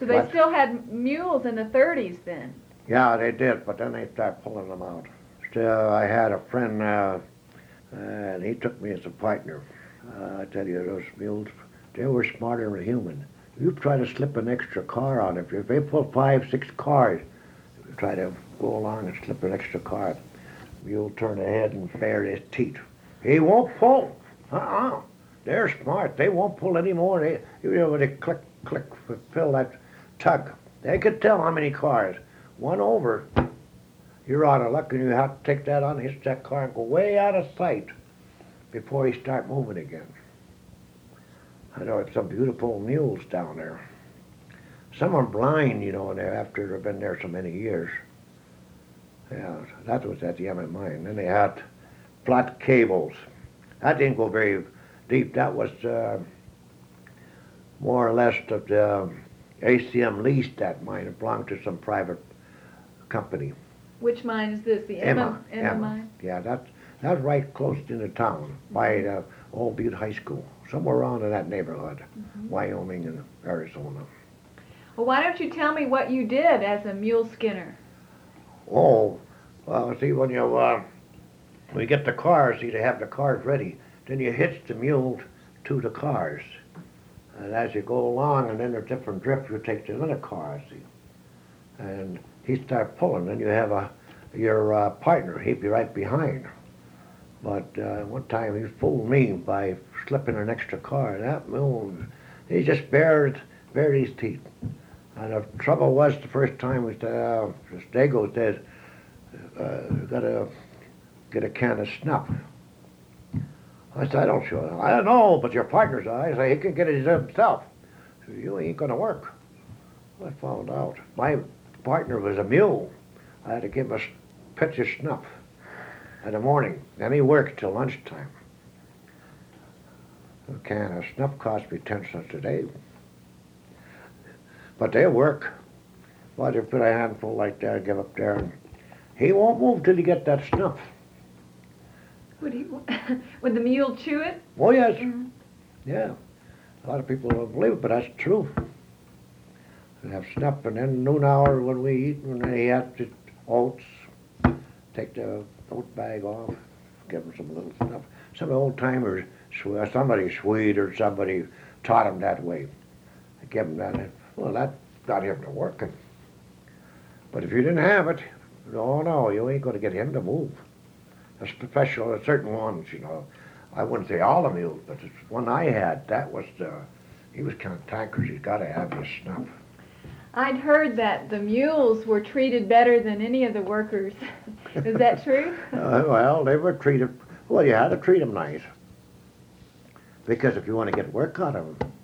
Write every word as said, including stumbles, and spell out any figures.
So they But- still had mules in the thirties then? Yeah, they did, but then they started pulling them out. Still, I had a friend, uh, and he took me as a partner. Uh, I tell you, those mules, they were smarter than a human. You try to slip an extra car on, if, if they pull five, six cars, you try to go along and slip an extra car, you'll turn ahead and bare his teeth. He won't pull. Uh-uh. They're smart. They won't pull anymore. They, you know, when they click, click, fill that tug. They could tell how many cars. One over, you're out of luck, and you have to take that on, hit that car, and go way out of sight before you start moving again. I know it's some beautiful mules down there. Some are blind, you know, and they're after they've been there so many years. Yeah, that was at the M M I. And then they had flat cables. That didn't go very deep. That was uh, more or less of the A C M leased that mine. It belonged to some private company. Which mine is this, the Emma. Emma, Emma Emma. mine? Yeah, that's, that's right close in the town by the Old Butte High School. Somewhere around in that neighborhood, Mm-hmm. Wyoming and Arizona. Well, why don't you tell me what you did as a mule skinner? Oh, well, see, when you, uh, when you get the cars, see, they have the cars ready. Then you hitch the mules to the cars. And as you go along, and then there's different drifts, you take the other cars, see. And he start pulling, and you have a, your uh, partner, he'd be right behind. But uh, one time he fooled me by slipping an extra car. That mule, he just bared, bared his teeth. And the trouble was, the first time was, uh, Stego said, uh, you gotta get a can of snuff. I said, I don't sure. I don't know, but your partner's I say he can get it himself. So you ain't gonna work. I found out. My partner was a mule. I had to give him a pitch of snuff in the morning. Then he worked till lunchtime. A can of snuff cost me ten cents a day. But they work. But you put a handful like that, give up there, and he won't move till he get that snuff. Would he, would the mule chew it? Oh yes, Mm-hmm. yeah. A lot of people don't believe it, but that's true. We have snuff, and then noon hour when we eat, when they have the oats, take the oat bag off, give them some little snuff. Some old timers, somebody Swede or somebody taught them that way. Give them that. Well, that got him to working. But if you didn't have it, no, no, you ain't going to get him to move. That's professional, certain ones, you know. I wouldn't say all the mules, but the one I had, that was the, he was kind of tankers. He's got to have his snuff. I'd heard that the mules were treated better than any of the workers. Is that true? Uh, well, they were treated, well, you had to treat them nice. Because if you want to get work out of them,